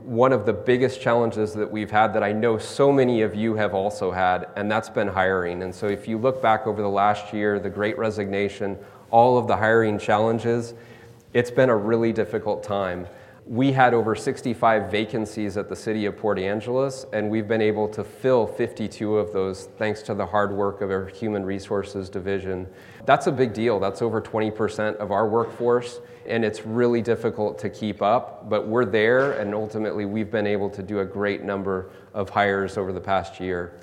one of the biggest challenges that we've had that I know so many of you have also had, and that's been hiring. And so if you look back over the last year, the Great Resignation, all of the hiring challenges, it's been a really difficult time. We had over 65 vacancies at the city of Port Angeles, and we've been able to fill 52 of those thanks to the hard work of our Human Resources division. That's a big deal. That's over 20% of our workforce, and it's really difficult to keep up, but we're there, and ultimately we've been able to do a great number of hires over the past year.